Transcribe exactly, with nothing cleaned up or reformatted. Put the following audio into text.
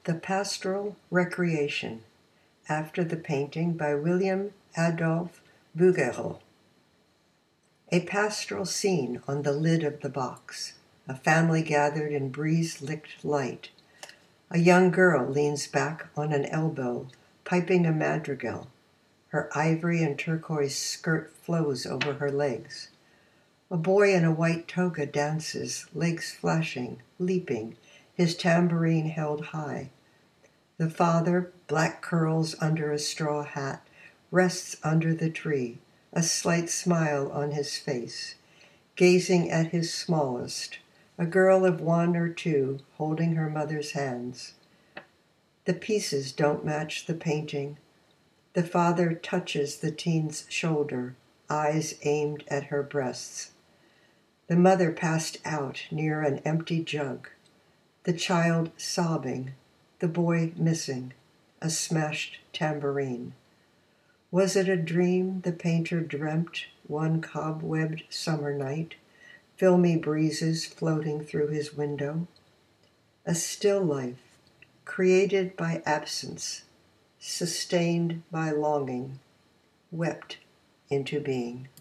The Pastoral Recreation, after the painting by William Adolphe Bouguereau. A pastoral scene on the lid of the box. A family gathered in breeze-licked light. A young girl leans back on an elbow, piping a madrigal. Her ivory and turquoise skirt flows over her legs. A boy in a white toga dances, legs flashing, leaping, his tambourine held high. The father, black curls under a straw hat, rests under the tree, a slight smile on his face, gazing at his smallest, a girl of one or two holding her mother's hands. The pieces don't match the painting. The father touches the teen's shoulder, eyes aimed at her breasts. The mother passed out near an empty jug. The child sobbing, the boy missing, a smashed tambourine. Was it a dream the painter dreamt one cobwebbed summer night, filmy breezes floating through his window? A still life, created by absence, sustained by longing, wept into being.